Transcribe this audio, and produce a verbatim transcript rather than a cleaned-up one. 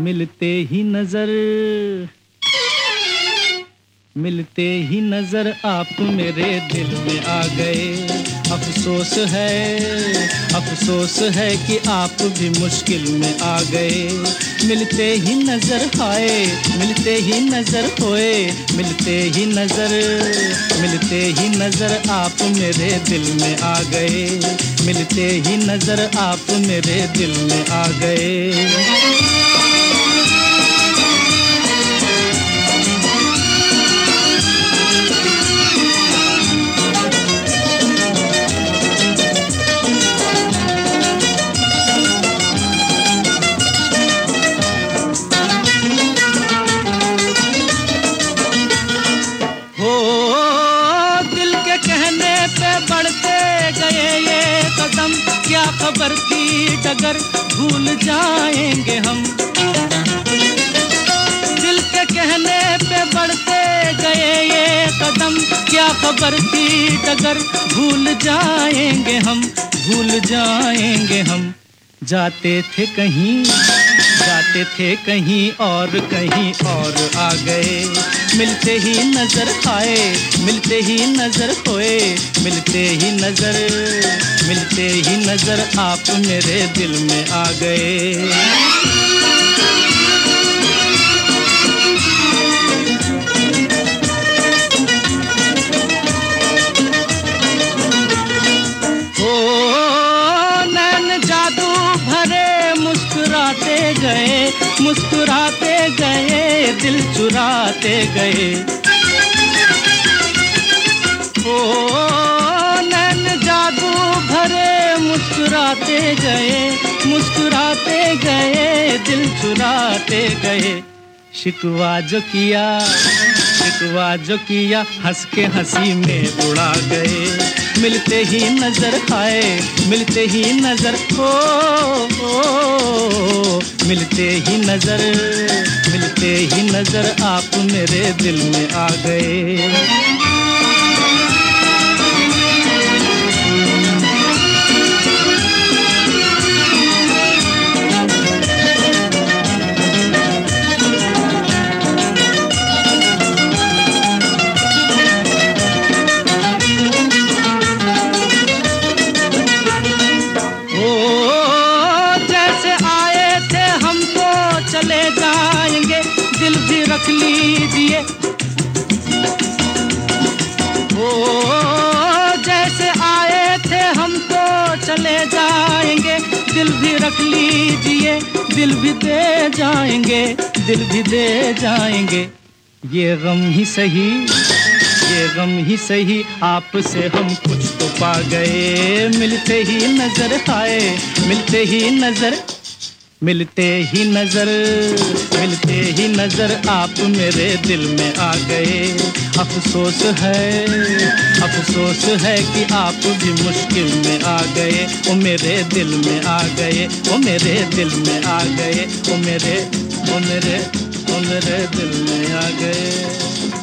मिलते ही नजर मिलते ही नजर आप मेरे दिल में आ गए। अफसोस है अफसोस है कि आप भी मुश्किल में आ गए। मिलते ही नजर आए मिलते ही नजर होए मिलते ही नजर मिलते ही नजर आप मेरे दिल में आ गए। मिलते ही नजर आप मेरे दिल में आ गए। क्या खबर थी डगर भूल जाएंगे हम। दिल के कहने पे बढ़ते गए ये कदम। क्या खबर थी डगर भूल जाएंगे हम भूल जाएंगे हम। जाते थे कहीं जाते थे कहीं और कहीं और आ गए। मिलते ही नजर आए मिलते ही नजर होए मिलते ही नजर मिलते ही नजर आप मेरे दिल में आ गए। गए मुस्कुराते गए दिल चुराते गए। ओ नैन जादू भरे मुस्कुराते गए मुस्कुराते गए दिल चुराते गए। शिकवा जो किया शिकवा जो किया हंस के हंसी में उड़ा गए। मिलते ही नजर आए मिलते ही नजर हो, हो मिलते ही नजर मिलते ही नजर आप मेरे दिल में आ गए। चले जाएंगे दिल भी रख लीजिए। ओ जैसे आए थे हम तो चले जाएंगे दिल भी रख लीजिए। दिल भी दे जाएंगे दिल भी दे जाएंगे। ये गम ही सही ये गम ही सही आपसे हम कुछ तो पा गए। मिलते ही नजर आए मिलते ही नजर मिलते ही नजर मिलते ही नजर आप मेरे दिल में आ गए। अफसोस है अफसोस है कि आप भी मुश्किल में आ गए। वो मेरे दिल में आ गए वो मेरे दिल में आ गए वो मेरे वो मेरे वो मेरे दिल में आ गए।